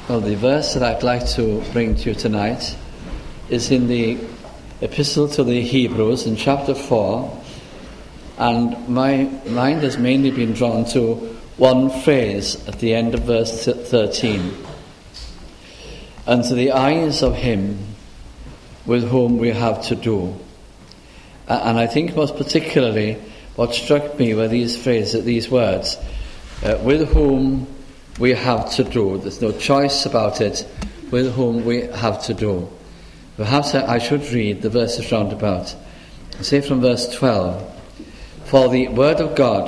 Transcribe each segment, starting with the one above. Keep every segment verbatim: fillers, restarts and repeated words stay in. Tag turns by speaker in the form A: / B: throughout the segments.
A: Well, the verse that I'd like to bring to you tonight is in the Epistle to the Hebrews in chapter four, and my mind has mainly been drawn to one phrase at the end of verse thirteen. "Unto the eyes of him with whom we have to do." And I think most particularly what struck me were these phrases, these words, uh, with whom we have to do. There's no choice about it, with whom we have to do. Perhaps I should read the verses round about. Say from verse twelve, "For the word of God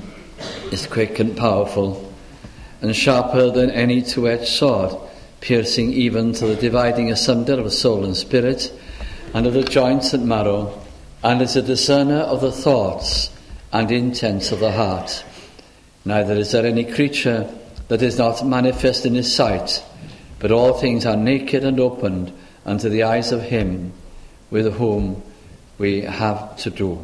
A: is quick and powerful, and sharper than any two-edged sword, piercing even to the dividing asunder of soul and spirit, and of the joints and marrow, and is a discerner of the thoughts and intents of the heart. Neither is there any creature that is not manifest in his sight, but all things are naked and opened unto the eyes of him with whom we have to do."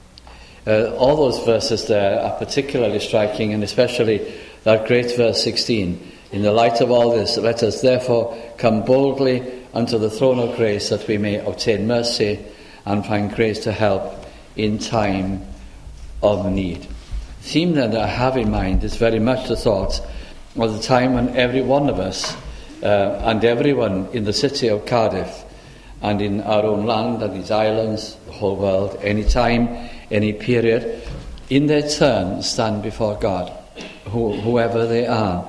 A: Uh, all those verses there are particularly striking, and especially that great verse sixteen. "In the light of all this, let us therefore come boldly unto the throne of grace, that we may obtain mercy and find grace to help in time of need." The theme that I have in mind is very much the thought of the time when every one of us uh, and everyone in the city of Cardiff and in our own land and these islands, the whole world, any time, any period, in their turn stand before God, who, whoever they are.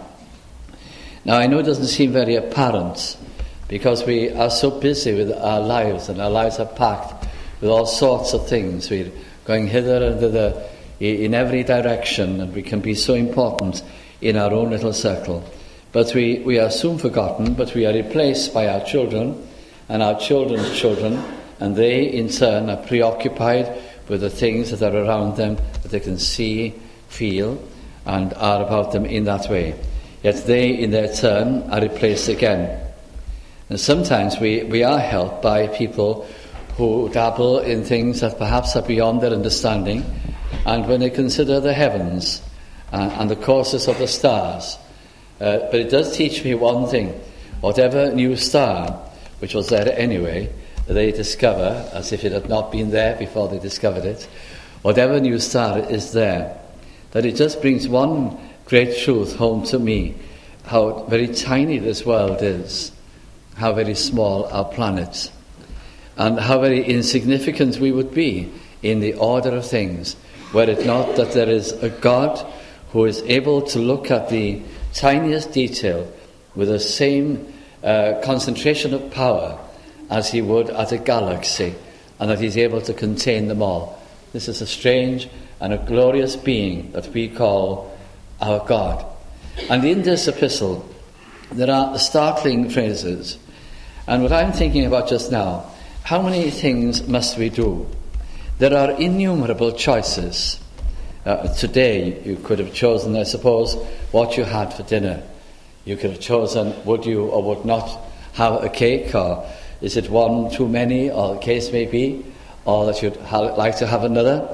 A: Now, I know it doesn't seem very apparent because we are so busy with our lives, and our lives are packed with all sorts of things. We're going hither and thither in every direction, and we can be so important in our own little circle. But we, we are soon forgotten, but we are replaced by our children and our children's children, and they in turn are preoccupied with the things that are around them, that they can see, feel, and are about them in that way. Yet they in their turn are replaced again. And sometimes we, we are helped by people who dabble in things that perhaps are beyond their understanding, and when they consider the heavens uh, and the courses of the stars. Uh, but it does teach me one thing: whatever new star, which was there anyway, they discover, as if it had not been there before they discovered it, whatever new star is there, that it just brings one great truth home to me: how very tiny this world is, how very small our planet, and how very insignificant we would be in the order of things, were it not that there is a God who is able to look at the tiniest detail with the same uh, concentration of power as he would at a galaxy, and that he's able to contain them all. This is a strange and a glorious being that we call our God. And in this epistle there are startling phrases, and what I'm thinking about just now: how many things must we do? There are innumerable choices. Uh, today you could have chosen, I suppose, what you had for dinner. You could have chosen, would you or would not have a cake, or is it one too many, or the case may be, or that you'd ha- like to have another,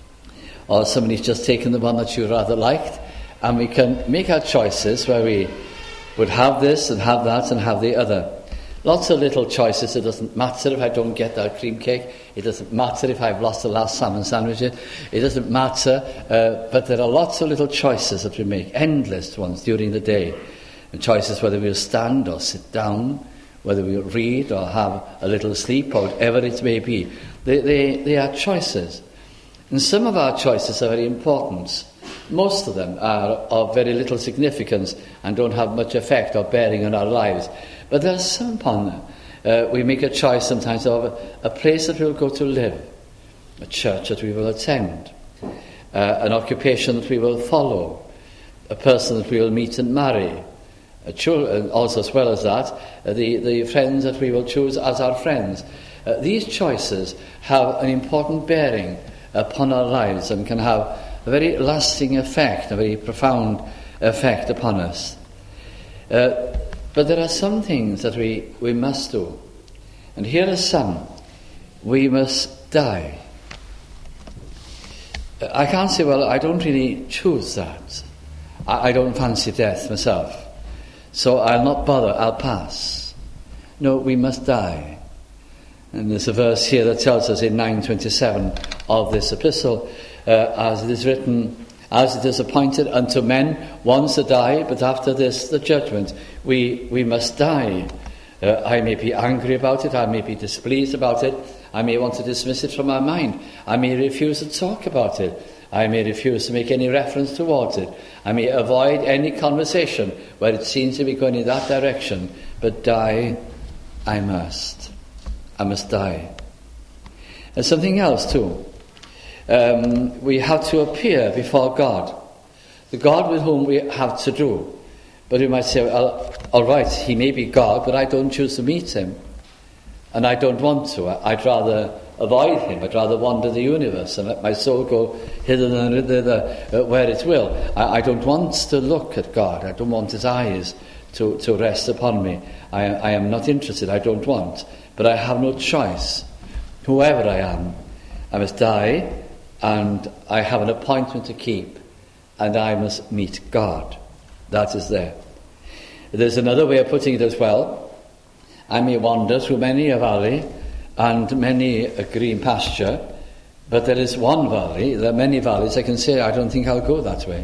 A: or somebody's just taken the one that you rather liked. And we can make our choices where we would have this and have that and have the other. Lots of little choices. It doesn't matter if I don't get that cream cake. It doesn't matter if I've lost the last salmon sandwich. It doesn't matter. Uh, but there are lots of little choices that we make, endless ones during the day. And choices whether we'll stand or sit down, whether we'll read or have a little sleep, or whatever it may be. They, they, they are choices. And some of our choices are very important. Most of them are of very little significance and don't have much effect or bearing on our lives. But there are some upon them. Uh, we make a choice sometimes of a, a place that we'll go to live, a church that we will attend, uh, an occupation that we will follow, a person that we will meet and marry, a children, also as well as that, uh, the, the friends that we will choose as our friends. Uh, these choices have an important bearing upon our lives and can have a very lasting effect, a very profound effect upon us. Uh, but there are some things that we, we must do. And here are some. We must die. I can't say, well, I don't really choose that. I, I don't fancy death myself. so I'll not bother, I'll pass. No, we must die. And there's a verse here that tells us in nine twenty-seven of this epistle, uh, as it is written, as it is appointed unto men once to die, but after this the judgment. We, we must die. Uh, I may be angry about it, I may be displeased about it, I may want to dismiss it from my mind, I may refuse to talk about it, I may refuse to make any reference towards it, I may avoid any conversation where it seems to be going in that direction, but die I must. I must die. And something else too. Um, we have to appear before God, the God with whom we have to do. But we might say, well, all right, he may be God, but I don't choose to meet him. And I don't want to. I'd rather avoid him. I'd rather wander the universe and let my soul go hither and thither uh, where it will. I, I don't want to look at God. I don't want his eyes to, to rest upon me. I, I am not interested. I don't want. But I have no choice. Whoever I am, I must die, and I have an appointment to keep, and I must meet God. That is there. There's another way of putting it as well. I may wander through many a valley and many a green pasture, but there is one valley, there are many valleys, I can say, I don't think I'll go that way.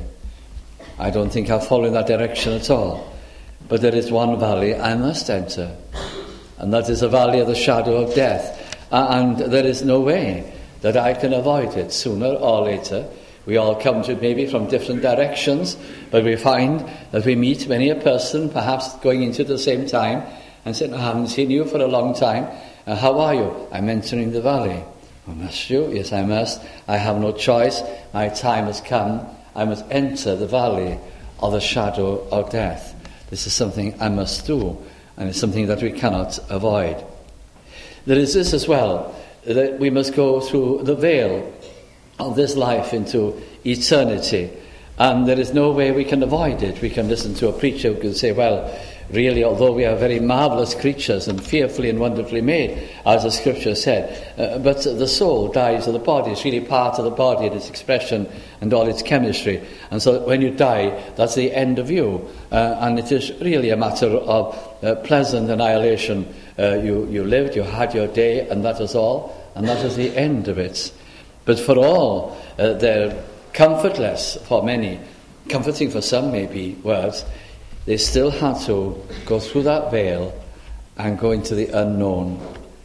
A: I don't think I'll follow in that direction at all. But there is one valley I must enter, and that is the valley of the shadow of death. And there is no way that I can avoid it. Sooner or later, we all come to it maybe from different directions, but we find that we meet many a person, perhaps going into the same time, and say, I haven't seen you for a long time. Uh, how are you? I'm entering the valley. Oh, must you? Yes, I must. I have no choice. My time has come. I must enter the valley of the shadow of death. This is something I must do, and it's something that we cannot avoid. There is this as well, that we must go through the veil of this life into eternity, and there is no way we can avoid it. We can listen to a preacher who can say, well, really, although we are very marvellous creatures and fearfully and wonderfully made, as the scripture said, uh, but the soul dies of the body. It's really part of the body, its expression and all its chemistry. And so when you die, that's the end of you. Uh, and it is really a matter of uh, pleasant annihilation. Uh, you, you lived, you had your day, and that is all. And that is the end of it. But for all, uh, they're comfortless for many, comforting for some maybe words. They still had to go through that veil and go into the unknown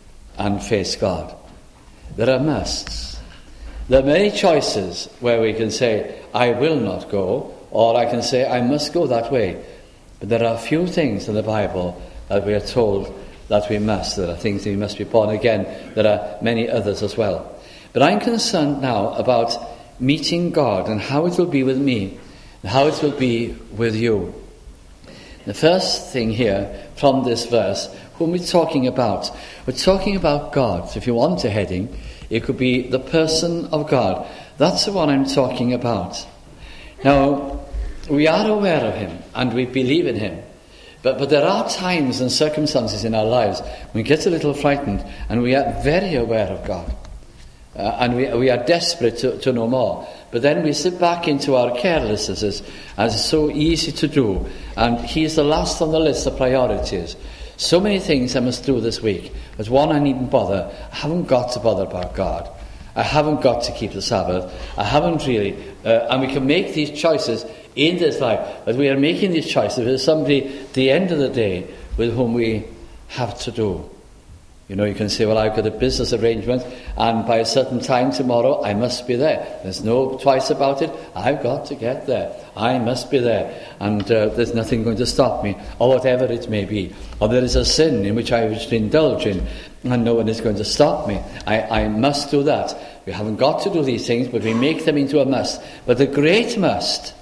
A: and face God. There are musts. There are many choices where we can say, I will not go, or I can say, I must go that way. But there are few things in the Bible that we are told that we must. There are things that we must be born again. There are many others as well. But I'm concerned now about meeting God and how it will be with me and how it will be with you. The first thing here from this verse, whom we're talking about, we're talking about God. So if you want a heading, it could be the person of God. That's the one I'm talking about. Now, we are aware of him and we believe in him. But, but there are times and circumstances in our lives when we get a little frightened and we are very aware of God. Uh, and we, we are desperate to, to know more. But then we slip back into our carelessnesses, as it's so easy to do. And he's the last on the list of priorities. So many things I must do this week. But one, I needn't bother. I haven't got to bother about God. I haven't got to keep the Sabbath. I haven't really. Uh, and we can make these choices in this life. But we are making these choices with somebody at the end of the day with whom we have to do. You know, you can say, well, I've got a business arrangement and by a certain time tomorrow I must be there. There's no twice about it. I've got to get there. I must be there. And uh, there's nothing going to stop me, or whatever it may be. Or there is a sin in which I wish to indulge in and no one is going to stop me. I, I must do that. We haven't got to do these things, but we make them into a must. But the great must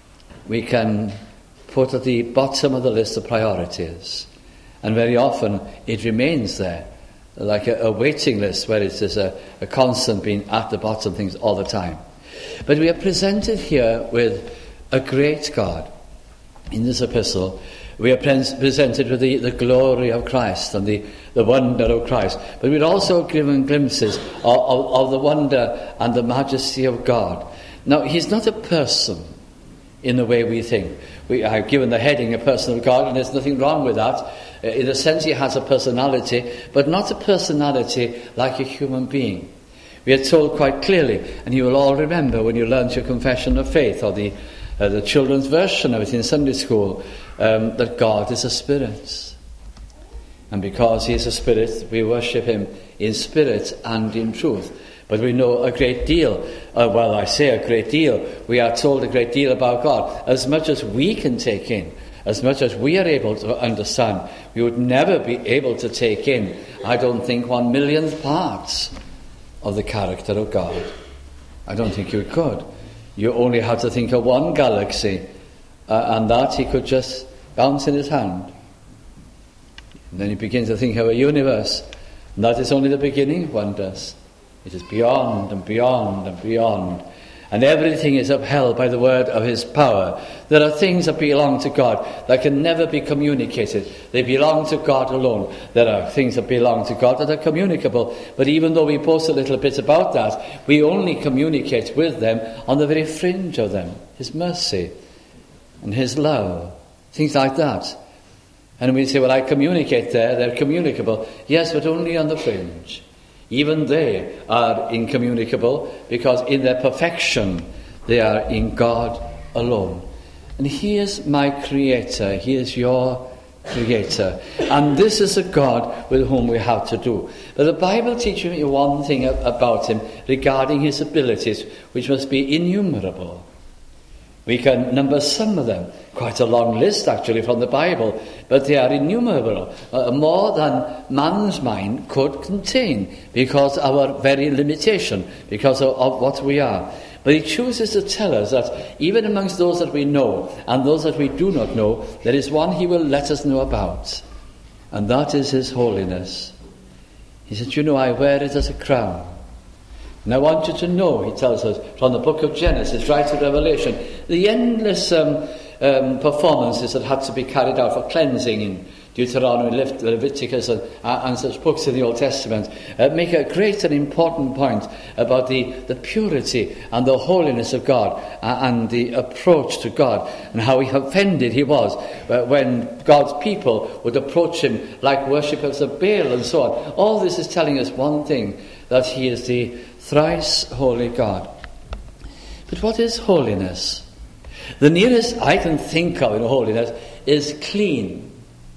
A: we can put at the bottom of the list of priorities. And very often it remains there, like a, a waiting list where it is a, a constant being at the bottom of things all the time. But we are presented here with a great God. In this epistle, we are pre- presented with the, the glory of Christ and the, the wonder of Christ. But we're also given glimpses of, of, of the wonder and the majesty of God. Now, he's not a person. in the way we think. We, I've given the heading a person of God, and there's nothing wrong with that. Uh, in a sense, he has a personality, but not a personality like a human being. We are told quite clearly, and you will all remember when you learned your confession of faith, or the, uh, the children's version of it in Sunday school, um, that God is a spirit. And because he is a spirit, we worship him in spirit and in truth. But we know a great deal, uh, well I say a great deal, we are told a great deal about God. As much as we can take in, as much as we are able to understand, we would never be able to take in, I don't think, one millionth parts of the character of God. I don't think you could. You only have to think of one galaxy, uh, and that he could just bounce in his hand. And then you begin to think of a universe, and that is only the beginning, one does. It is beyond and beyond and beyond. And everything is upheld by the word of his power. There are things that belong to God that can never be communicated. They belong to God alone. There are things that belong to God that are communicable. But even though we boast a little bit about that, we only communicate with them on the very fringe of them. His mercy and his love. Things like that. And we say, well, I communicate there, they're communicable. Yes, but only on the fringe. Even they are incommunicable because in their perfection they are in God alone. And he is my creator. He is your creator. And this is a God with whom we have to do. But the Bible teaches me one thing about him regarding his abilities, which must be innumerable. We can number some of them, quite a long list actually from the Bible, but they are innumerable, uh, more than man's mind could contain, because of our very limitation, because of, of what we are. But he chooses to tell us that even amongst those that we know and those that we do not know, there is one he will let us know about, and that is his holiness. He said, you know, I wear it as a crown. And I want you to know, he tells us, from the book of Genesis right to Revelation, the endless um, um, performances that had to be carried out for cleansing in Deuteronomy, Leviticus, and, uh, and such books in the Old Testament uh, make a great and important point about the, the purity and the holiness of God uh, and the approach to God, and how offended he was uh, when God's people would approach him like worshippers of Baal and so on. All this is telling us one thing, that he is the thrice holy God. But what is holiness? The nearest I can think of in holiness is clean.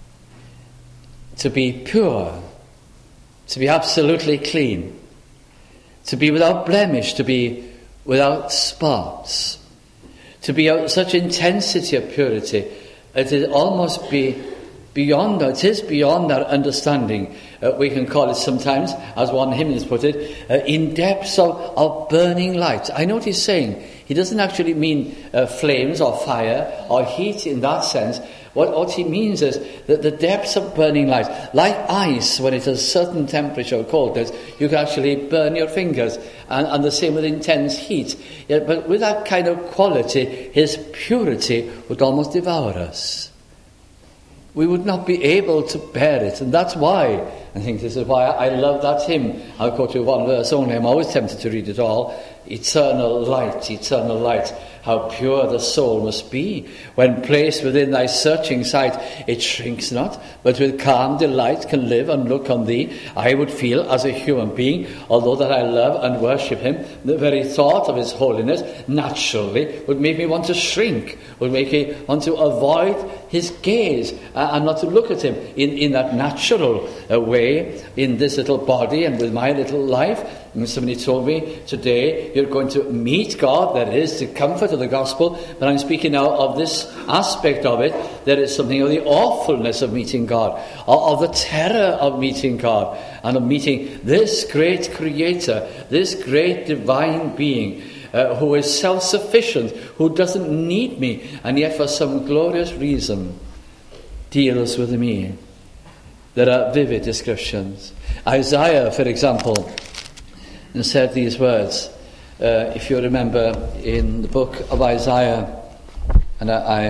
A: To be pure. To be absolutely clean. To be without blemish. To be without spots. To be of such intensity of purity, it is almost be beyond, it is beyond our understanding. Uh, we can call it sometimes, as one hymnist put it, uh, in depths of, of burning light. I know what he's saying. He doesn't actually mean uh, flames or fire or heat in that sense. What, what he means is that the depths of burning light, like ice when it has a certain temperature or coldness, you can actually burn your fingers, and, and the same with intense heat. Yeah, but with that kind of quality, his purity would almost devour us. We would not be able to bear it. And that's why, I think this is why I love that hymn. I'll quote you one verse only. I'm always tempted to read it all. Eternal light, eternal light, how pure the soul must be. When placed within thy searching sight, it shrinks not, but with calm delight can live and look on thee. I would feel as a human being, although that I love and worship him, the very thought of his holiness naturally would make me want to shrink, would make me want to avoid his gaze, uh, and not to look at him in, in that natural uh, way, in this little body and with my little life. And somebody told me today, you're going to meet God. That is the comfort of the gospel. But I'm speaking now of this aspect of it. There is something of the awfulness of meeting God, of the terror of meeting God, and of meeting this great creator, this great divine being, uh, who is self-sufficient, who doesn't need me, and yet for some glorious reason deals with me. There are vivid descriptions. Isaiah, for example, and said these words, uh, if you remember, in the book of Isaiah, and I,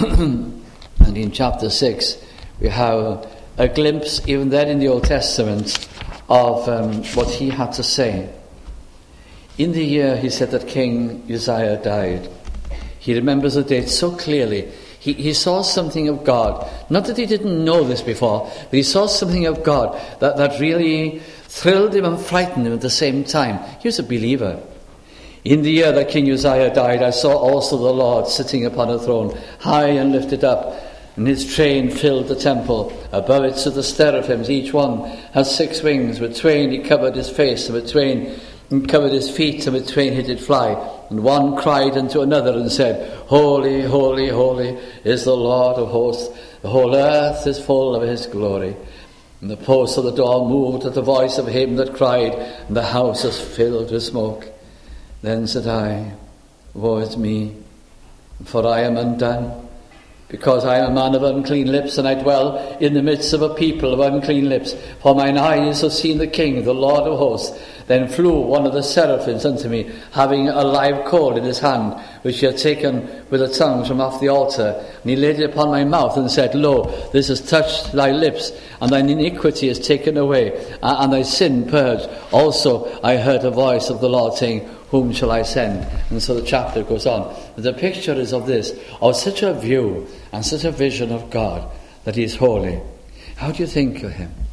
A: and in chapter six, we have a glimpse, even then in the Old Testament, of um, what he had to say. In the year, he said, that King Uzziah died, He remembers the date so clearly. He, he saw something of God. Not that he didn't know this before, but he saw something of God that, that really thrilled him and frightened him at the same time. He was a believer. In the year that King Uzziah died, I saw also the Lord sitting upon a throne, high and lifted up, and his train filled the temple. Above it stood the seraphims, each one has six wings. With twain he covered his face, and with twain he covered his feet, and with twain he did fly. And one cried unto another and said, Holy, holy, holy is the Lord of hosts. The whole earth is full of his glory. And the posts of the door moved at the voice of him that cried, and the house was filled with smoke. Then said I, Woe is me, for I am undone, because I am a man of unclean lips, and I dwell in the midst of a people of unclean lips. For mine eyes have seen the King, the Lord of hosts. Then flew one of the seraphims unto me, having a live coal in his hand, which he had taken with the tongues from off the altar. And he laid it upon my mouth, and said, Lo, this has touched thy lips, and thine iniquity is taken away, and thy sin purged. Also I heard a voice of the Lord saying, Whom shall I send? And so the chapter goes on. The picture is of this, of such a view and such a vision of God, that he is holy. How do you think of him?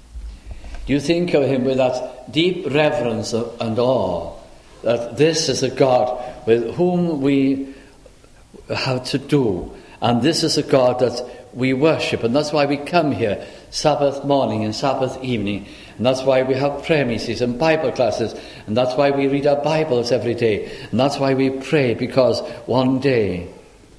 A: Do you think of him with that deep reverence and awe, that this is a God with whom we have to do, and this is a God that we worship, and that's why we come here Sabbath morning and Sabbath evening, and that's why we have prayer meetings and Bible classes, and that's why we read our Bibles every day, and that's why we pray, because one day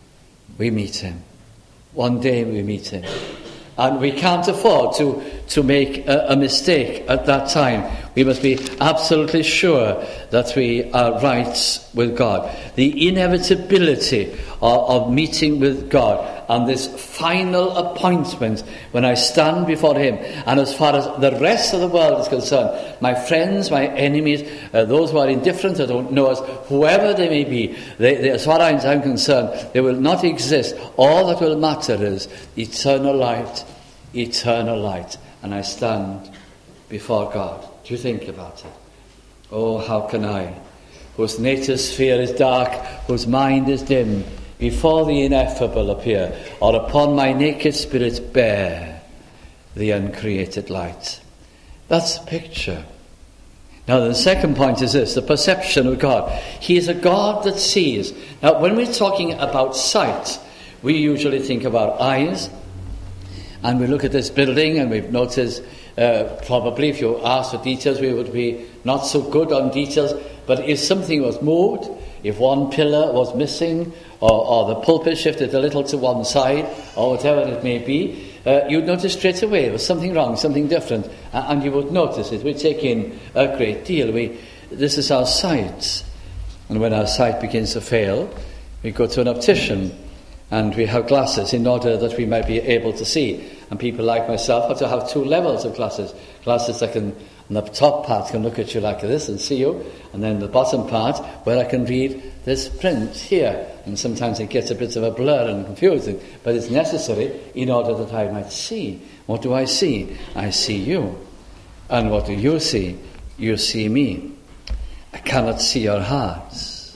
A: we meet him. One day we meet him. And we can't afford to, to make a, a mistake at that time. We must be absolutely sure that we are right with God. The inevitability of, of meeting with God and this final appointment when I stand before him. And as far as the rest of the world is concerned, my friends, my enemies, uh, those who are indifferent, who don't know us, whoever they may be, they, they, as far as I'm concerned, they will not exist. All that will matter is eternal light, eternal light. And I stand before God. Do you think about it? Oh, how can I, whose native sphere is dark, whose mind is dim, before the ineffable appear, or upon my naked spirit bear the uncreated light? That's a picture. Now the second point is this, the perception of God. He is a God that sees. Now when we're talking about sight, we usually think of our eyes, and we look at this building and we've noticed, uh, probably if you ask for details, we would be not so good on details, but if something was moved, if one pillar was missing, or, or the pulpit shifted a little to one side, or whatever it may be, uh, you'd notice straight away there was something wrong, something different, and, and you would notice it. We take in a great deal. We, this is our sight. And when our sight begins to fail, we go to an optician, and we have glasses in order that we might be able to see. And people like myself have to have two levels of glasses. Glasses that can, on the top part, can look at you like this and see you. And then the bottom part, where I can read this print here. And sometimes it gets a bit of a blur and confusing. But it's necessary in order that I might see. What do I see? I see you. And what do you see? You see me. I cannot see your hearts.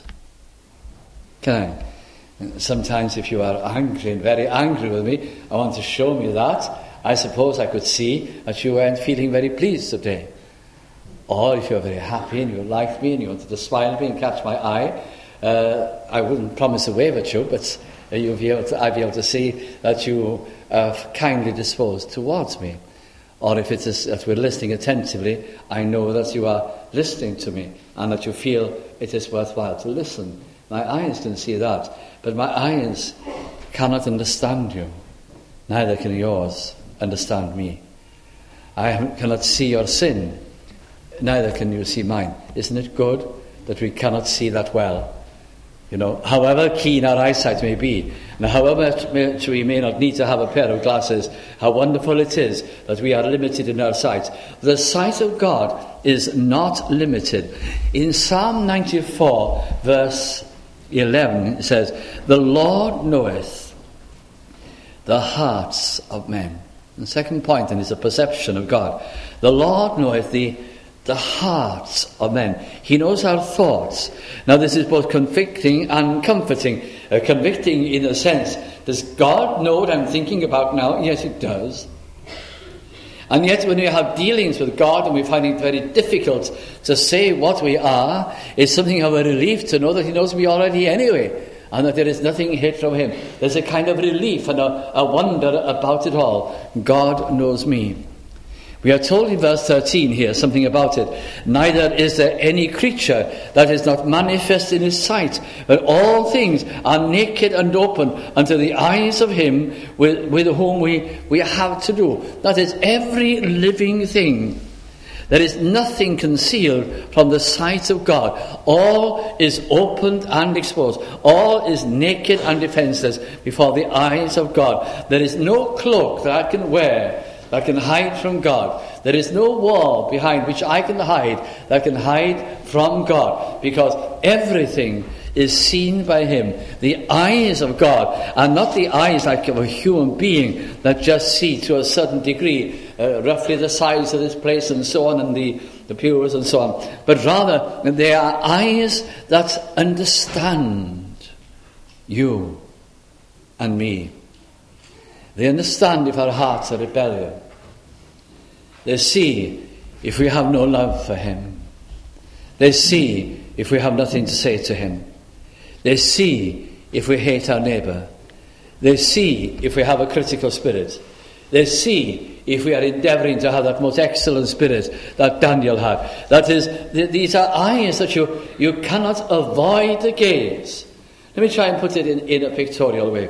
A: Can I? Sometimes if you are angry and very angry with me, I want to show me that. I suppose I could see that you weren't feeling very pleased today. Or if you're very happy and you liked me and you wanted to smile at me and catch my eye, uh, I wouldn't promise a wave at you, but you'll be able to, I'd be able to see that you are kindly disposed towards me. Or if it is that we're listening attentively, I know that you are listening to me and that you feel it is worthwhile to listen. My eyes can see that, but my eyes cannot understand you. Neither can yours understand me. I cannot see your sin. Neither can you see mine. Isn't it good that we cannot see that well? You know, however keen our eyesight may be, and however much we may not need to have a pair of glasses, how wonderful it is that we are limited in our sight. The sight of God is not limited. In Psalm ninety-four, verse eleven, it says, The Lord knoweth the hearts of men. The second point, and is a perception of God. The Lord knoweth the the hearts of men. He knows our thoughts. Now this is both convicting and comforting. Uh, convicting in a sense. Does God know what I'm thinking about now? Yes, He does. And yet when we have dealings with God and we find it very difficult to say what we are, it's something of a relief to know that He knows me already anyway, and that there is nothing hid from Him. There's a kind of relief and a, a wonder about it all. God knows me. We are told in verse thirteen here something about it. Neither is there any creature that is not manifest in His sight, but all things are naked and open unto the eyes of Him with, with whom we, we have to do. That is, every living thing. There is nothing concealed from the sight of God. All is opened and exposed. All is naked and defenseless before the eyes of God. There is no cloak that I can wear that can hide from God. There is no wall behind which I can hide that can hide from God, because everything is seen by Him. The eyes of God are not the eyes like of a human being that just see to a certain degree, uh, roughly the size of this place and so on, and the, the pews and so on, but rather they are eyes that understand you and me. They understand if our hearts are rebellious. They see if we have no love for Him. They see if we have nothing to say to Him. They see if we hate our neighbour. They see if we have a critical spirit. They see if we are endeavouring to have that most excellent spirit that Daniel had. That is, th- these are eyes that you, you cannot avoid the gaze. Let me try and put it in, in a pictorial way.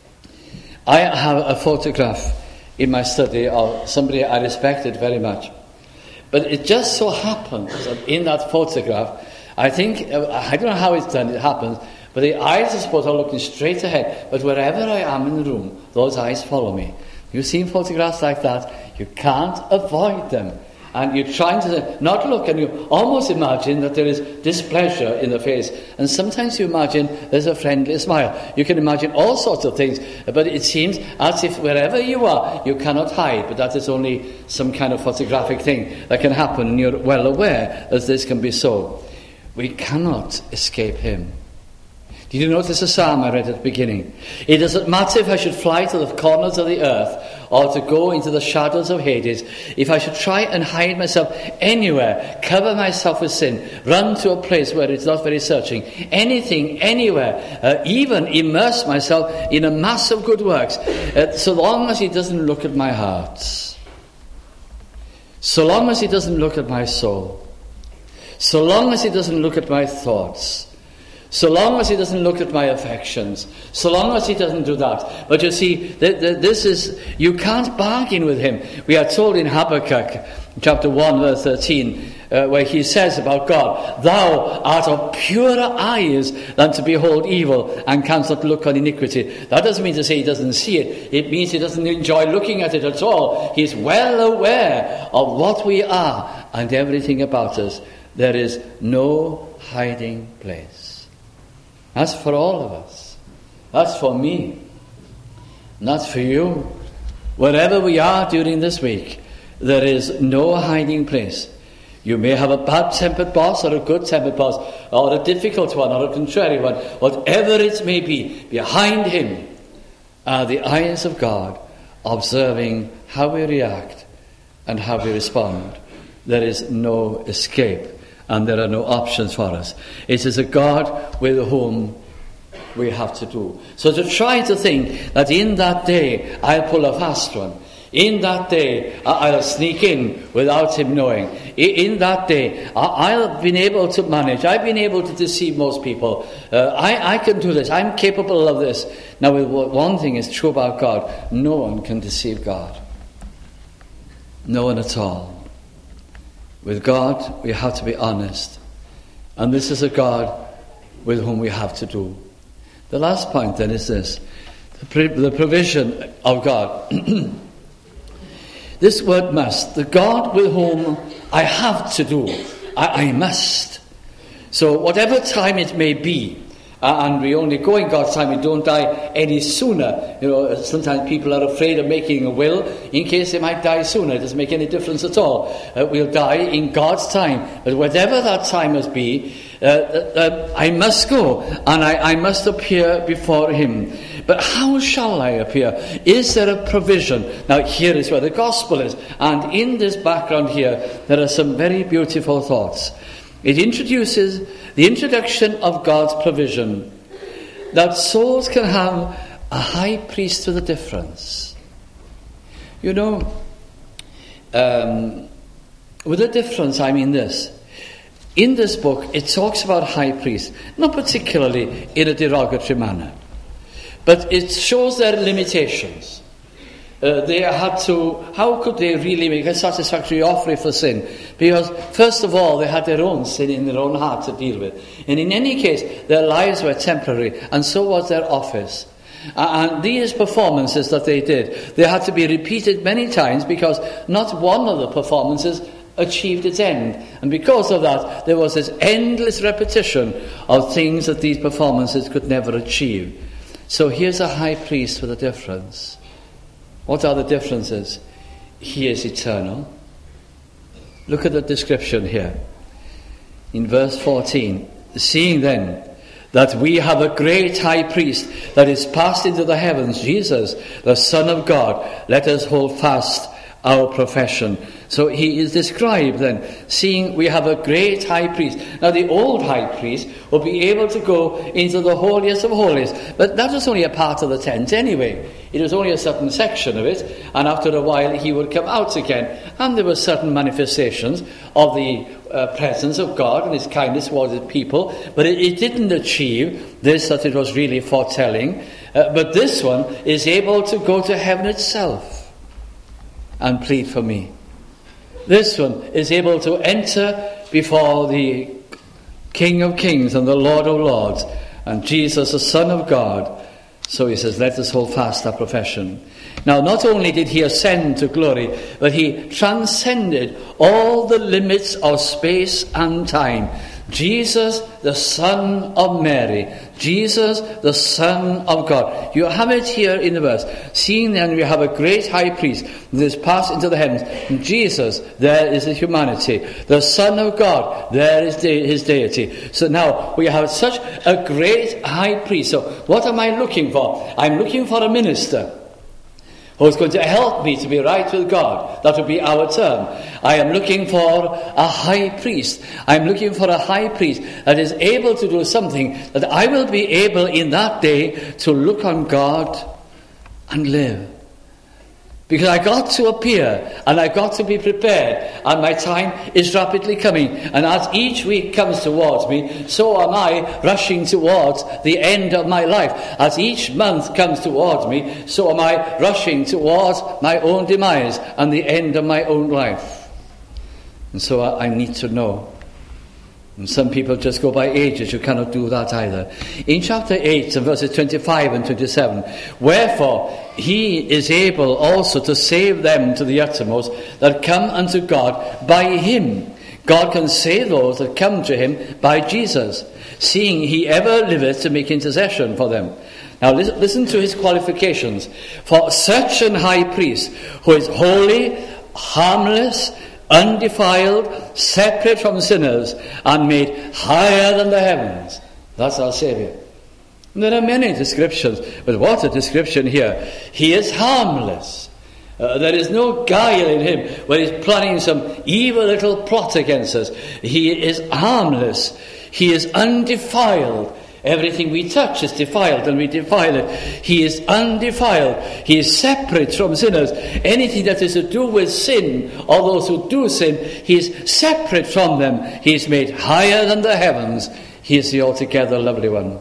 A: I have a photograph in my study of somebody I respected very much. But it just so happens that in that photograph, I think, I don't know how it's done, it happens, but the eyes, I suppose, are looking straight ahead. But wherever I am in the room, those eyes follow me. You've seen photographs like that, you can't avoid them. And you're trying to not look, and you almost imagine that there is displeasure in the face. And sometimes you imagine there's a friendly smile. You can imagine all sorts of things, but it seems as if wherever you are, you cannot hide. But that is only some kind of photographic thing that can happen, and you're well aware that this can be so. We cannot escape Him. Did you notice the psalm I read at the beginning? It doesn't matter if I should fly to the corners of the earth or to go into the shadows of Hades. If I should try and hide myself anywhere, cover myself with sin, run to a place where it's not very searching, anything, anywhere, uh, even immerse myself in a mass of good works, uh, so long as He doesn't look at my heart, so long as He doesn't look at my soul, so long as He doesn't look at my thoughts, so long as He doesn't look at my affections, so long as He doesn't do that. But you see, th- th- this is, you can't bargain with Him. We are told in Habakkuk, chapter one, verse thirteen, uh, where he says about God, "Thou art of purer eyes than to behold evil, and canst not look on iniquity." That doesn't mean to say He doesn't see it. It means He doesn't enjoy looking at it at all. He's well aware of what we are and everything about us. There is no hiding place. That's for all of us. That's for me. And that's for you. Wherever we are during this week, there is no hiding place. You may have a bad-tempered boss or a good-tempered boss, or a difficult one or a contrary one. Whatever it may be, behind Him are the eyes of God, observing how we react and how we respond. There is no escape. And there are no options for us. It is a God with whom we have to do. So to try to think that in that day I'll pull a fast one, in that day I'll sneak in without Him knowing, in that day I'll be able to manage, I've been able to deceive most people, uh, I, I can do this, I'm capable of this. Now one thing is true about God: no one can deceive God. No one at all. With God, we have to be honest. And this is a God with whom we have to do. The last point then is this. The, pre- the provision of God. This word must. The God with whom I have to do. I, I must. So whatever time it may be, Uh, and we only go in God's time, we don't die any sooner. You know, sometimes people are afraid of making a will in case they might die sooner. It doesn't make any difference at all. Uh, we'll die in God's time. But whatever that time must be, uh, uh, I must go and I, I must appear before him. But how shall I appear? Is there a provision? Now here is where the gospel is. And in this background here, there are some very beautiful thoughts. It introduces the introduction of God's provision, that souls can have a high priest with a difference. You know, um, with a difference I mean this. In this book it talks about high priests, not particularly in a derogatory manner, but it shows their limitations. Uh, they had to, how could they really make a satisfactory offering for sin? Because, first of all, they had their own sin in their own heart to deal with. And in any case, their lives were temporary, and so was their office. Uh, and these performances that they did, they had to be repeated many times because not one of the performances achieved its end. And because of that, there was this endless repetition of things that these performances could never achieve. So here's a high priest with a difference. What are the differences? He is eternal. Look at the description here. In verse fourteen. Seeing then that we have a great high priest that is passed into the heavens, Jesus, the Son of God, let us hold fast our profession. So he is described then, seeing we have a great high priest. Now the old high priest will be able to go into the holiest of holies, but that was only a part of the tent anyway. It was only a certain section of it, and after a while he would come out again, and there were certain manifestations of the uh, presence of God and his kindness towards his people, but it, it didn't achieve this that it was really foretelling. Uh, but this one is able to go to heaven itself and plead for me. This one is able to enter before the King of Kings and the Lord of Lords, and Jesus, the Son of God. So he says, let us hold fast our profession. Now, not only did he ascend to glory, but he transcended all the limits of space and time. Jesus, the Son of Mary. Jesus, the Son of God. You have it here in the verse. Seeing then we have a great high priest that is passed into the heavens. Jesus, there is his humanity. The Son of God, there is de- his deity. So now we have such a great high priest. So what am I looking for? I'm looking for a minister who's going to help me to be right with God. That will be our term. I am looking for a high priest. I'm looking for a high priest that is able to do something that I will be able in that day to look on God and live. Because I got to appear and I got to be prepared, and my time is rapidly coming. And as each week comes towards me, so am I rushing towards the end of my life. As each month comes towards me, so am I rushing towards my own demise and the end of my own life. And so I, I need to know. And some people just go by ages. You cannot do that either. In chapter eight and verses twenty-five and twenty-seven, wherefore he is able also to save them to the uttermost that come unto God by him. God can save those that come to him by Jesus, seeing he ever liveth to make intercession for them. Now listen, listen to his qualifications. For such an high priest, who is holy, harmless, undefiled, separate from sinners, and made higher than the heavens. That's our Saviour. And there are many descriptions, but what a description here. He is harmless. Uh, there is no guile in him when he's planning some evil little plot against us. He is harmless. He is undefiled. Everything we touch is defiled, and we defile it. He is undefiled. He is separate from sinners. Anything that is to do with sin, or those who do sin, he is separate from them. He is made higher than the heavens. He is the altogether lovely one.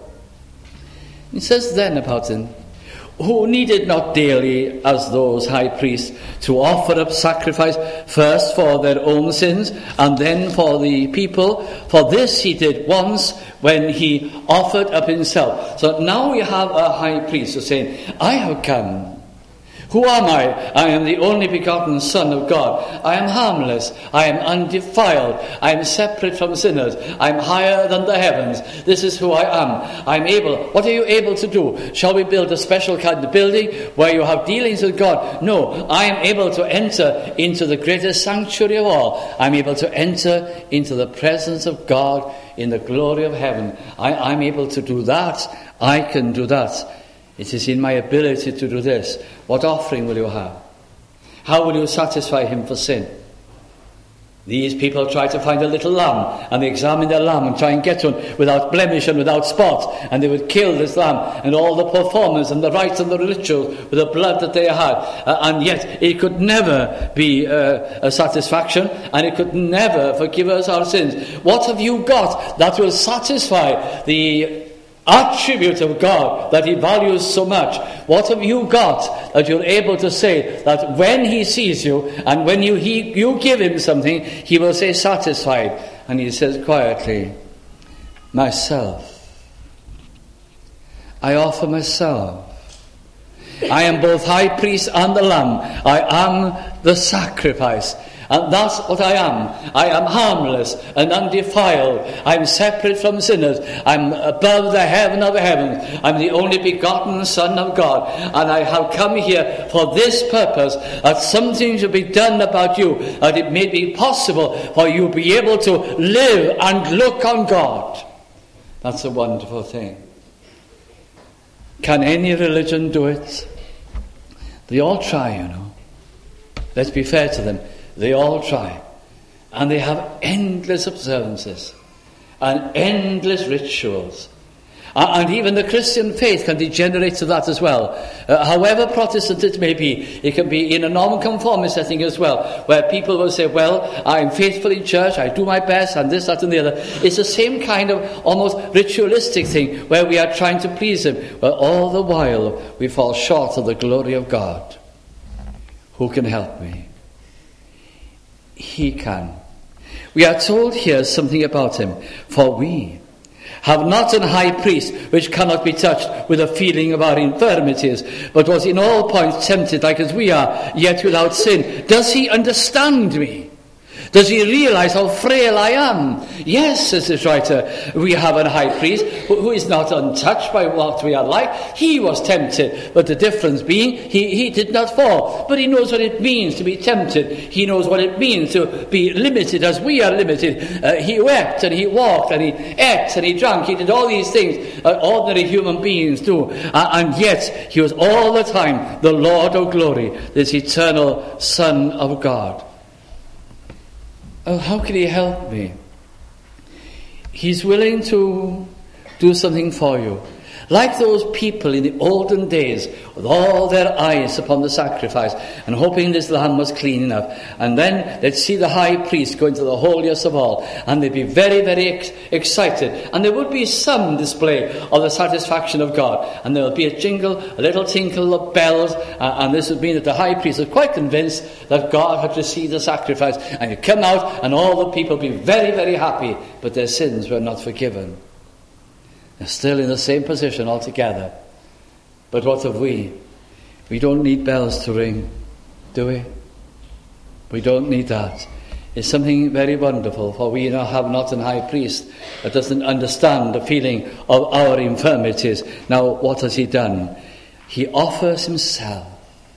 A: It says then about him, who needed not daily, as those high priests, to offer up sacrifice first for their own sins and then for the people. For this he did once when he offered up himself. So now we have a high priest who's saying, I have come Who am I? I am the only begotten Son of God. I am harmless. I am undefiled. I am separate from sinners. I am higher than the heavens. This is who I am. I am able. What are you able to do? Shall we build a special kind of building where you have dealings with God? No. I am able to enter into the greatest sanctuary of all. I am able to enter into the presence of God in the glory of heaven. I am able to do that. I can do that. It is in my ability to do this. What offering will you have? How will you satisfy him for sin? These people try to find a little lamb, and they examine their lamb and try and get one without blemish and without spot, and they would kill this lamb and all the performance and the rites and the rituals with the blood that they had, uh, and yet it could never be uh, a satisfaction, and it could never forgive us our sins. What have you got that will satisfy the attribute of God that he values so much? What have you got that you're able to say that when he sees you and when you he, you give him something, he will say satisfied? And he says quietly, myself. I offer myself. I am both high priest and the lamb. I am the sacrifice. And that's what I am. I am harmless and undefiled. I'm separate from sinners. I'm above the heaven of heavens. I'm the only begotten Son of God. And I have come here for this purpose, that something should be done about you, that it may be possible for you to be able to live and look on God. That's a wonderful thing. Can any religion do it? They all try, you know. Let's be fair to them. They all try. And they have endless observances and endless rituals. And even the Christian faith can degenerate to that as well. Uh, however Protestant it may be, it can be in a non-conformist setting as well, where people will say, well, I'm faithful in church, I do my best, and this, that, and the other. It's the same kind of almost ritualistic thing, where we are trying to please him, but all the while we fall short of the glory of God. Who can help me? He can. We are told here something about him. For we have not an high priest which cannot be touched with a feeling of our infirmities, but was in all points tempted like as we are, yet without sin. Does he understand me? Does he realize how frail I am? Yes, says this writer, we have a high priest who is not untouched by what we are like. He was tempted, but the difference being he, he did not fall. But he knows what it means to be tempted. He knows what it means to be limited as we are limited. Uh, he wept and he walked and he ate and he drank. He did all these things uh, ordinary human beings do. Uh, and yet he was all the time the Lord of glory, this eternal Son of God. Oh, how can he help me? He's willing to do something for you. Like those people in the olden days, with all their eyes upon the sacrifice, and hoping this lamb was clean enough. And then they'd see the high priest go into the holiest of all, and they'd be very, very ex- excited. And there would be some display of the satisfaction of God. And there would be a jingle, a little tinkle of bells, uh, and this would mean that the high priest was quite convinced that God had received the sacrifice. And he'd come out, and all the people would be very, very happy, but their sins were not forgiven. They're still in the same position altogether. But what have we? We don't need bells to ring, do we? We don't need that. It's something very wonderful, for we now have not an high priest that doesn't understand the feeling of our infirmities. Now, what has he done? He offers himself.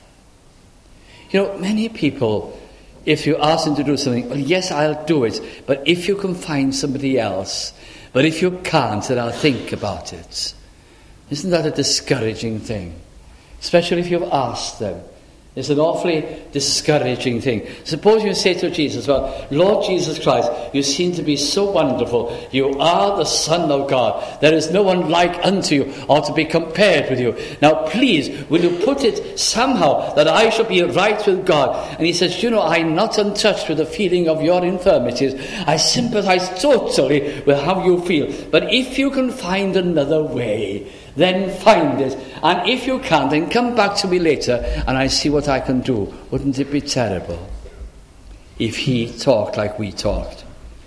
A: You know, many people, if you ask them to do something, well, yes, I'll do it, but if you can find somebody else... But if you can't, then I'll think about it. Isn't that a discouraging thing? Especially if you've asked them. It's an awfully discouraging thing. Suppose you say to Jesus, well, Lord Jesus Christ, you seem to be so wonderful. You are the Son of God. There is no one like unto you or to be compared with you. Now, please, will you put it somehow that I shall be right with God? And he says, you know, I'm not untouched with the feeling of your infirmities. I sympathize totally with how you feel. But if you can find another way, then find it. And if you can't, then come back to me later and I see what I can do. Wouldn't it be terrible if he talked like we talked?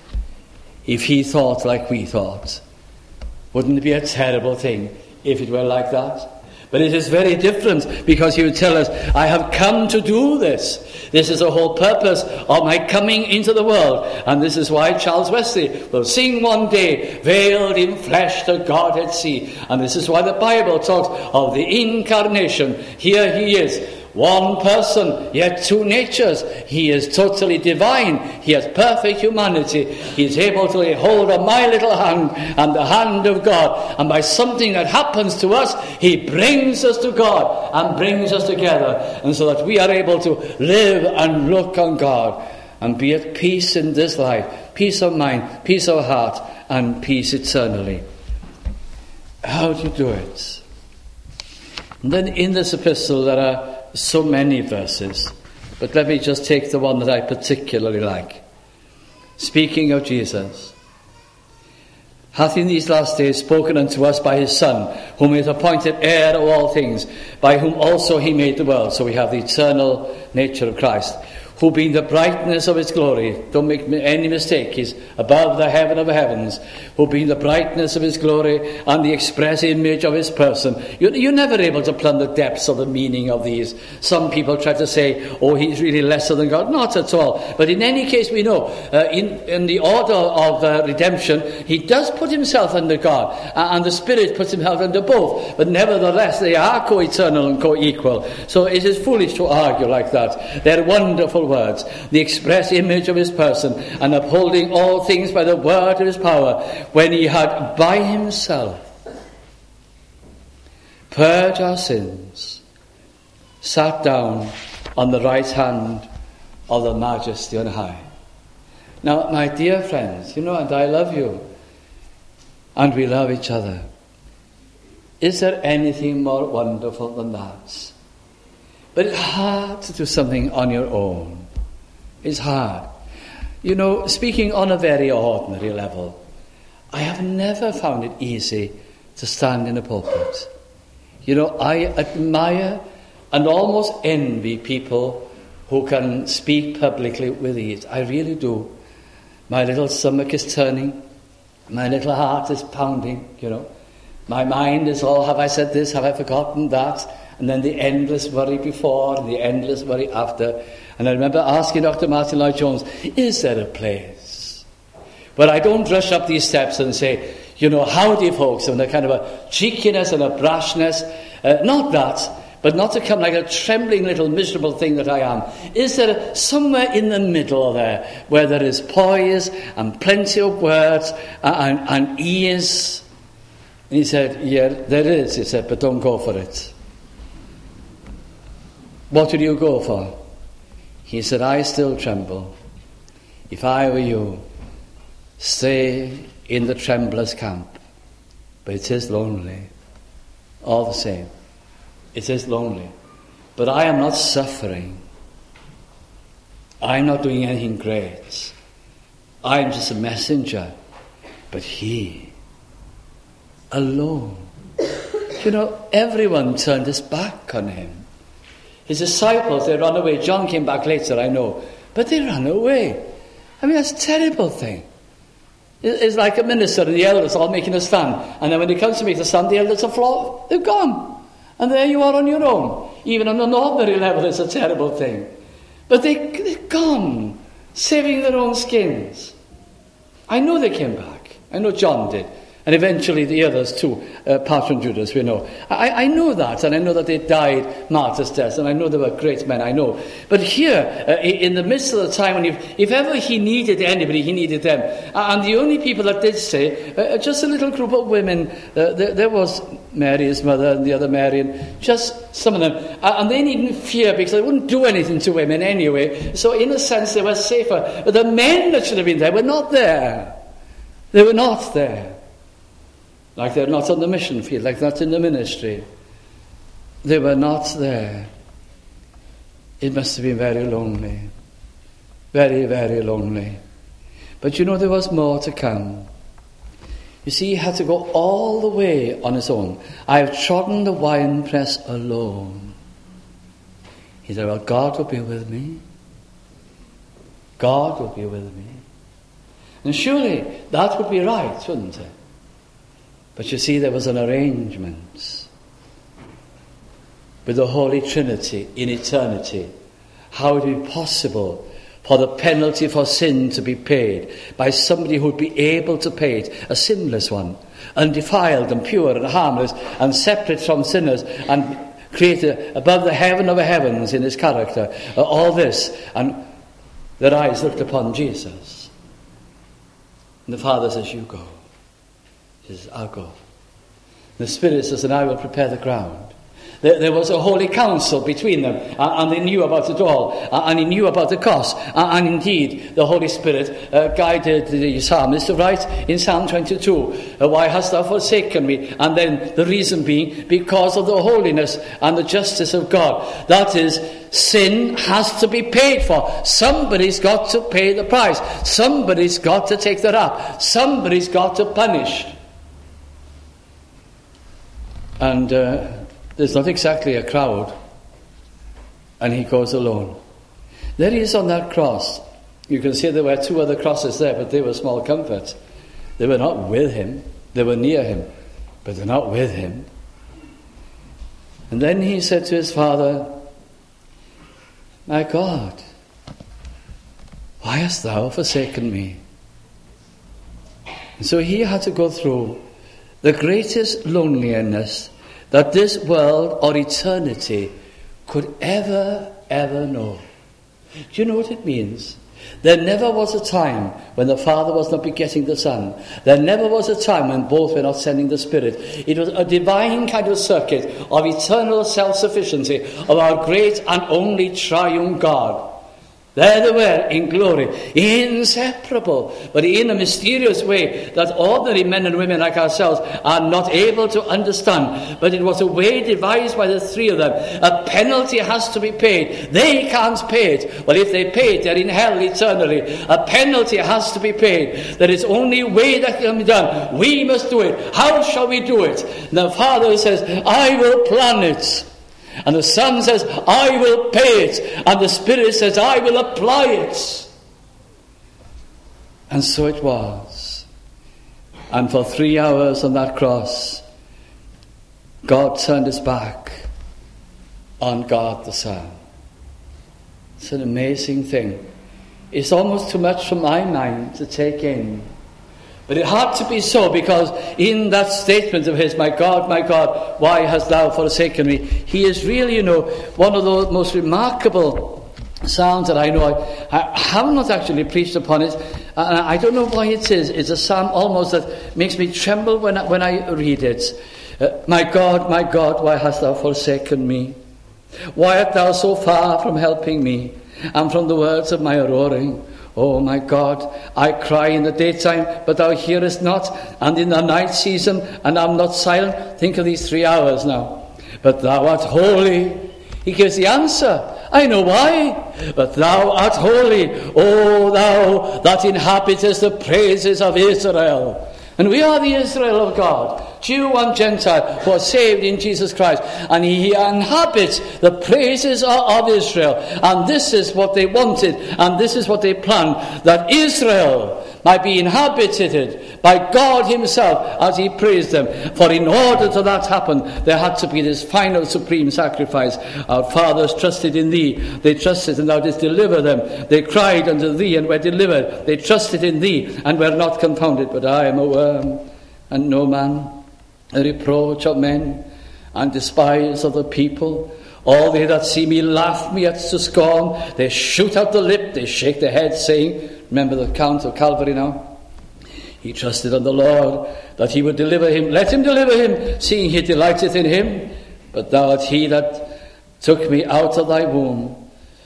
A: If he thought like we thought? Wouldn't it be a terrible thing if it were like that? But it is very different, because he would tell us, I have come to do this. This is the whole purpose of my coming into the world. And this is why Charles Wesley will sing one day, veiled in flesh the Godhead see. And this is why the Bible talks of the incarnation. Here he is, one person, yet two natures. He is totally divine. He has perfect humanity. He is able to lay hold of my little hand and the hand of God. And by something that happens to us, he brings us to God and brings us together. And so that we are able to live and look on God and be at peace in this life. Peace of mind, peace of heart, and peace eternally. How do you do it? And then in this epistle there are so many verses, but let me just take the one that I particularly like. Speaking of Jesus, hath in these last days spoken unto us by his Son, whom he hath appointed heir of all things, by whom also he made the world. So we have the eternal nature of Christ, who being the brightness of his glory, don't make any mistake, he's above the heaven of heavens, who being the brightness of his glory and the express image of his person. You're, you're never able to plumb the depths of the meaning of these. Some people try to say, oh, he's really lesser than God. Not at all. But in any case, we know, uh, in, in the order of uh, redemption, he does put himself under God, uh, and the Spirit puts himself under both. But nevertheless, they are co-eternal and co-equal. So it is foolish to argue like that. They're wonderful words. The express image of his person, and upholding all things by the word of his power, when he had by himself purged our sins, sat down on the right hand of the Majesty on high. Now, my dear friends, you know, and I love you, and we love each other. Is there anything more wonderful than that? But it's hard to do something on your own. It's hard. You know, speaking on a very ordinary level, I have never found it easy to stand in a pulpit. You know, I admire and almost envy people who can speak publicly with ease. I really do. My little stomach is turning. My little heart is pounding, you know. My mind is all, have I said this? Have I forgotten that? And then the endless worry before and the endless worry after. And I remember asking Doctor Martin Lloyd-Jones, is there a place where I don't rush up these steps and say, you know, howdy folks, and a kind of a cheekiness and a brashness. Uh, not that, but not to come like a trembling little miserable thing that I am. Is there somewhere in the middle there where there is poise and plenty of words and, and, and ease? And he said, yeah, there is. He said, but don't go for it. What will you go for? He said, I still tremble. If I were you, stay in the tremblers' camp. But it is lonely. All the same. It is lonely. But I am not suffering. I'm not doing anything great. I'm just a messenger. But he, alone. You know, everyone turned his back on him. His disciples, they ran away. John came back later, I know. But they ran away. I mean, that's a terrible thing. It's like a minister and the elders all making a stand. And then when it comes to make the stand, the elders are flawed. They've gone. And there you are on your own. Even on an ordinary level, it's a terrible thing. But they, they're gone, saving their own skins. I know they came back. I know John did. And eventually the others too, uh, apart from Judas, we know. I, I know that, and I know that they died martyrs' deaths, and I know they were great men, I know. But here, uh, in the midst of the time when, if, if ever he needed anybody, he needed them. And the only people that did stay, uh, just a little group of women. Uh, there, there was Mary, his mother, and the other Mary, and just some of them. Uh, and they needn't fear, because they wouldn't do anything to women anyway. So in a sense, they were safer. But the men that should have been there were not there. They were not there. Like they're not on the mission field, like not in the ministry. They were not there. It must have been very lonely. Very, very lonely. But you know, there was more to come. You see, he had to go all the way on his own. I have trodden the winepress alone. He said, well, God will be with me. God will be with me. And surely that would be right, wouldn't it? But you see, there was an arrangement. with the Holy Trinity in eternity, how would it be possible for the penalty for sin to be paid by somebody who would be able to pay it, a sinless one, undefiled and pure and harmless and separate from sinners and created above the heaven of heavens in his character, uh, all this, and their eyes looked upon Jesus. And the Father says, you go. He says, I'll go. The Spirit says, and I will prepare the ground. There was a holy council between them, and they knew about it all, and he knew about the cost. And indeed, the Holy Spirit uh, guided the psalmist to write in Psalm twenty-two, why hast thou forsaken me? And then the reason being, because of the holiness and the justice of God. That is, sin has to be paid for. Somebody's got to pay the price. Somebody's got to take the rap. Somebody's got to punish. And uh, there's not exactly a crowd, and he goes alone. There he is on that cross. You can see there were two other crosses there, but they were small comfort. They were not with him. They were near him, but they're not with him. And then he said to his Father, my God, why hast thou forsaken me? And so he had to go through the greatest loneliness that this world or eternity could ever, ever know. Do you know what it means? There never was a time when the Father was not begetting the Son. There never was a time when both were not sending the Spirit. It was a divine kind of circuit of eternal self-sufficiency of our great and only triune God. There they were in glory, inseparable, but in a mysterious way that ordinary men and women like ourselves are not able to understand. But it was a way devised by the three of them. A penalty has to be paid. They can't pay it. Well, if they pay it, they're in hell eternally. A penalty has to be paid. There is only way that can be done. We must do it. How shall we do it? And the Father says, I will plan it. And the Son says, I will pay it. And the Spirit says, I will apply it. And so it was. And for three hours on that cross, God turned his back on God the Son. It's an amazing thing. It's almost too much for my mind to take in. But it had to be so, because in that statement of his, my God, my God, why hast thou forsaken me? He is really, you know, one of the most remarkable psalms that I know. I, I have not actually preached upon it. And I don't know why it is. It's a psalm almost that makes me tremble when I, when I read it. Uh, my God, my God, why hast thou forsaken me? Why art thou so far from helping me, and from the words of my roaring? Oh my God, I cry in the daytime, but thou hearest not, and in the night season, and I'm not silent. Think of these three hours now. But thou art holy. He gives the answer. I know why. But thou art holy, O thou that inhabitest the praises of Israel. And we are the Israel of God, Jew and Gentile, who are saved in Jesus Christ. And he inhabits the praises of Israel. And this is what they wanted, and this is what they planned, that Israel might be inhabited by God himself as he praised them. For in order to that happen, there had to be this final supreme sacrifice. Our fathers trusted in thee. They trusted, and thou didst deliver them. They cried unto thee and were delivered. They trusted in thee and were not confounded. But I am a worm and no man, a reproach of men and despise of the people. All they that see me laugh me at to scorn. They shoot out the lip, they shake their head, saying, remember the count of Calvary now? He trusted on the Lord that he would deliver him. Let him deliver him, seeing he delighteth in him. But thou art he that took me out of thy womb.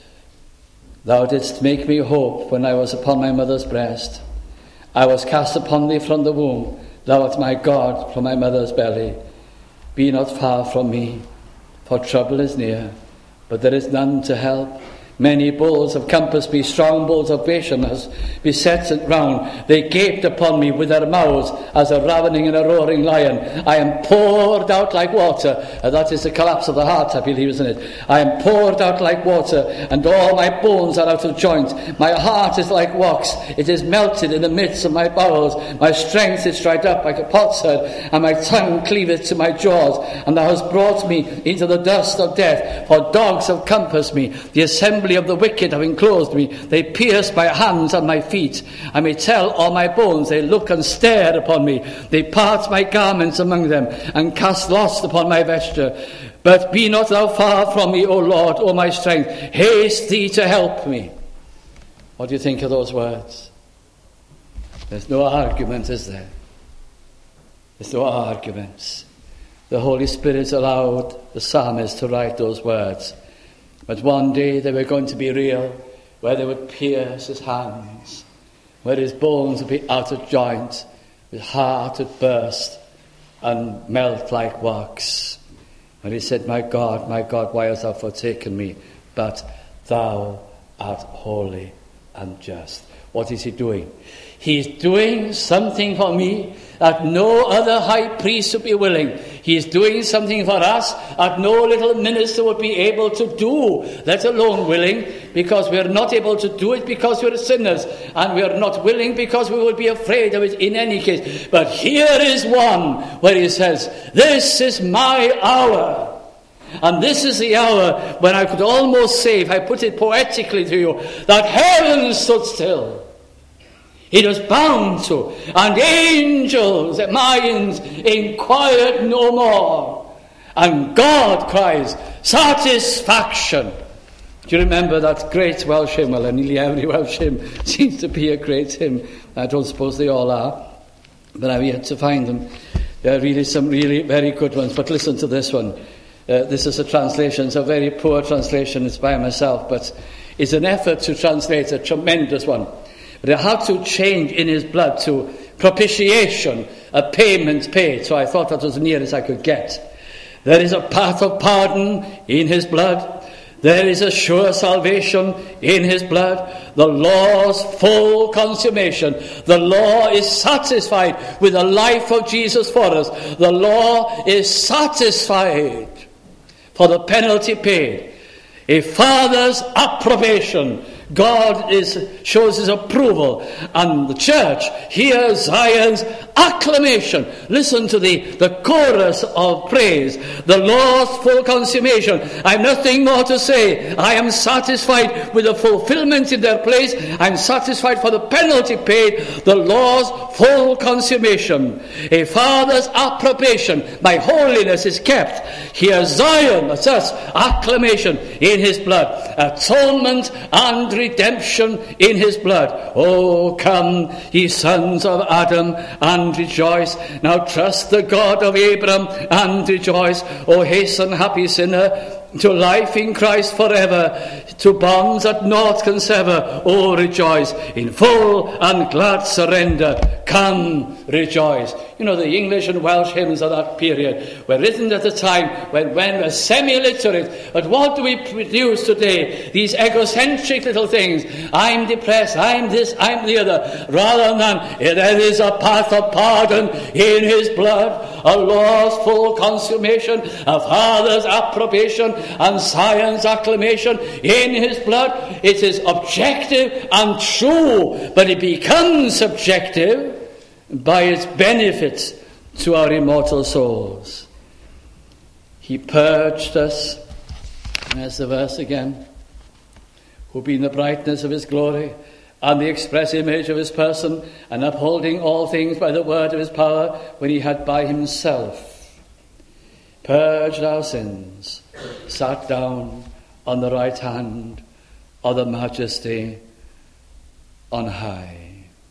A: Thou didst make me hope when I was upon my mother's breast. I was cast upon thee from the womb. Thou art my God from my mother's belly. Be not far from me, for trouble is near, but there is none to help. Many bulls have compassed me, strong bulls of Bashan has beset it round. They gaped upon me with their mouths as a ravening and a roaring lion. I am poured out like water. And that is the collapse of the heart, I believe, isn't it? I am poured out like water, and all my bones are out of joint. My heart is like wax. It is melted in the midst of my bowels. My strength is dried up like a potsherd, and my tongue cleaveth to my jaws. And thou hast brought me into the dust of death, for dogs have compassed me. The assembly of the wicked have enclosed me. They pierce my hands and my feet. I may tell all my bones. They look and stare upon me. They part my garments among them, and cast lots upon my vesture. But be not thou far from me, O Lord, O my strength. Haste thee to help me. What do you think of those words? There's no argument, is there? There's no arguments. The Holy Spirit allowed the psalmist to write those words. But one day they were going to be real, where they would pierce his hands, where his bones would be out of joint, his heart would burst and melt like wax. And he said, my God, my God, why hast thou forsaken me? But thou art holy and just. What is he doing? He's doing something for me that no other high priest would be willing. He's doing something for us that no little minister would be able to do, let alone willing, because we're not able to do it because we're sinners, and we're not willing because we would be afraid of it in any case. But here is one where he says, this is my hour. And this is the hour when I could almost say, if I put it poetically to you, that heaven stood still. It was bound to, and angels at minds inquired no more. And God cries, satisfaction. Do you remember that great Welsh hymn? Well, nearly every Welsh hymn seems to be a great hymn. I don't suppose they all are, but I've yet to find them. There are really some really very good ones, but listen to this one. Uh, this is a translation. It's a very poor translation. It's by myself, but it's an effort to translate a tremendous one. But it had to change in his blood to propitiation, a payment paid. So I thought that was the nearest I could get. There is a path of pardon in his blood. There is a sure salvation in his blood. The law's full consummation. The law is satisfied with the life of Jesus for us. The law is satisfied for the penalty paid. A father's approbation. God is, shows his approval, and the church hears Zion's acclamation. Listen to the, the chorus of praise. The law's full consummation. I have nothing more to say. I am satisfied with the fulfillment in their place. I am satisfied for the penalty paid. The law's full consummation. A father's approbation. My holiness is kept. Here's Zion, that's us, acclamation in his blood. Atonement and redemption in his blood. Oh, come, ye sons of Adam, and rejoice. Now trust the God of Abraham and rejoice. Oh, hasten, happy sinner, to life in Christ forever, to bonds that naught can sever. Oh, rejoice in full and glad surrender. Come, rejoice. You know, the English and Welsh hymns of that period were written at a time when when we're semi-literate. But what do we produce today? These egocentric little things. I'm depressed, I'm this, I'm the other. Rather than, there is a path of pardon in his blood, a law's full consummation, a father's approbation, and Zion's acclamation in his blood. It is objective and true, but it becomes subjective by its benefits to our immortal souls. He purged us, there's the verse again, who being the brightness of his glory and the express image of his person, and upholding all things by the word of his power, when he had by himself purged our sins, sat down on the right hand of the majesty on high.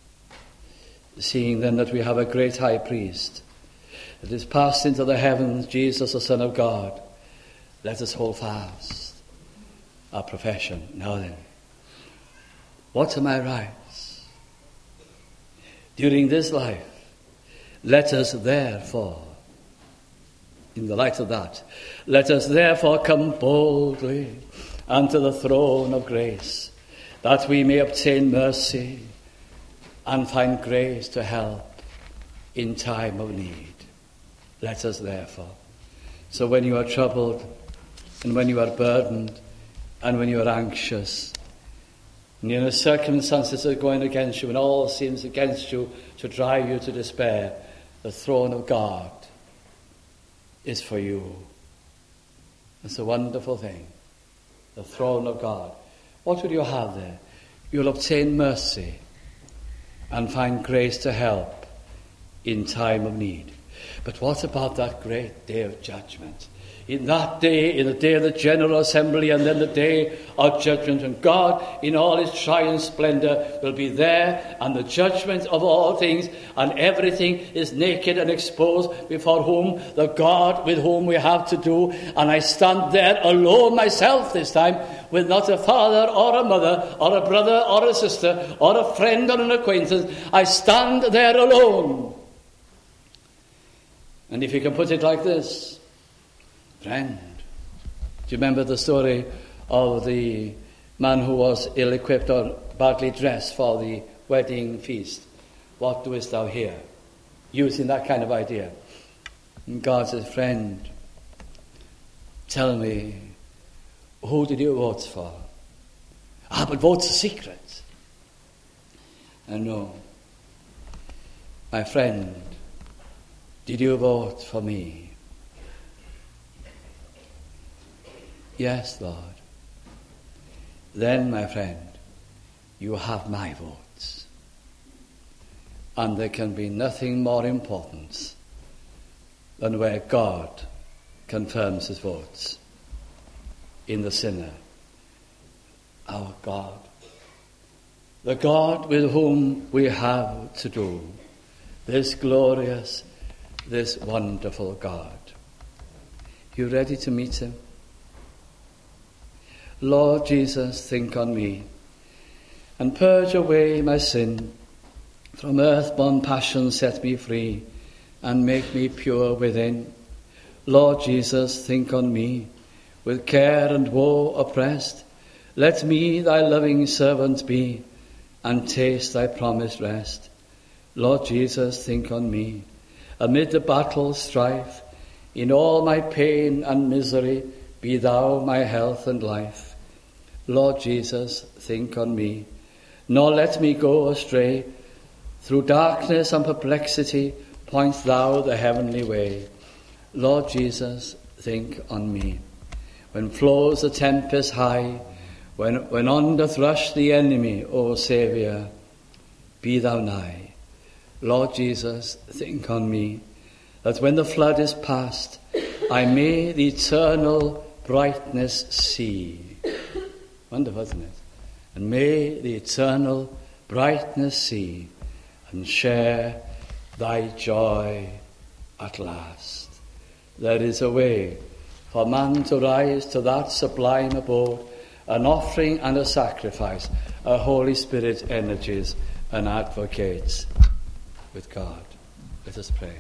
A: Seeing then that we have a great high priest that is passed into the heavens, Jesus the Son of God, let us hold fast our profession. Now then, what are my rights? During this life, let us therefore, in the light of that, let us therefore come boldly unto the throne of grace, that we may obtain mercy and find grace to help in time of need. Let us therefore. So when you are troubled, and when you are burdened, and when you are anxious, and you know circumstances are going against you, and all seems against you to drive you to despair, the throne of God is for you. It's a wonderful thing. The throne of God. What will you have there? You'll obtain mercy and find grace to help in time of need. But what about that great day of judgment? In that day, in the day of the General Assembly, and then the day of judgment, and God in all his triumph splendor will be there, and the judgment of all things, and everything is naked and exposed before whom, the God with whom we have to do. And I stand there alone myself this time, with not a father or a mother or a brother or a sister or a friend or an acquaintance. I stand there alone. And if you can put it like this, friend, do you remember the story of the man who was ill-equipped or badly dressed for the wedding feast? What doest thou here? Using that kind of idea. And God says, friend, tell me, who did you vote for? Ah, but vote's a secret. And no, my friend, did you vote for me? Yes, Lord. Then, my friend, you have my votes. And there can be nothing more important than where God confirms his votes in the sinner. Our God. The God with whom we have to do. This glorious, this wonderful God. You ready to meet him? Lord Jesus, think on me, and purge away my sin. From earth-born passion set me free, and make me pure within. Lord Jesus, think on me, with care and woe oppressed. Let me thy loving servant be, and taste thy promised rest. Lord Jesus, think on me, amid the battle strife. In all my pain and misery, be thou my health and life. Lord Jesus, think on me, nor let me go astray. Through darkness and perplexity, point thou the heavenly way. Lord Jesus, think on me. When flows the tempest high, when, when on doth rush the enemy, O Saviour, be thou nigh. Lord Jesus, think on me, that when the flood is past, I may the eternal brightness see. Wonderful, isn't it? And may the eternal brightness see, and share thy joy at last. There is a way for man to rise to that sublime abode, an offering and a sacrifice, a Holy Spirit energies and advocates with God. Let us pray.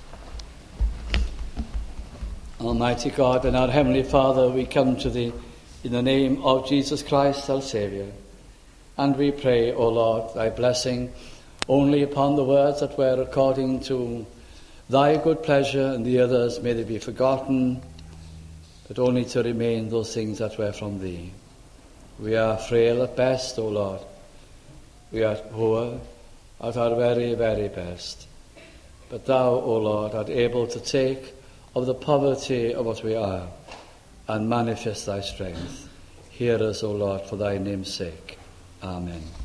A: Almighty God and our Heavenly Father, we come to thee in the name of Jesus Christ, our Saviour. And we pray, O Lord, thy blessing only upon the words that were according to thy good pleasure, and the others may they be forgotten, but only to remain those things that were from thee. We are frail at best, O Lord. We are poor at our very, very best. But thou, O Lord, art able to take of the poverty of what we are and manifest thy strength. Hear us, O Lord, for thy name's sake. Amen.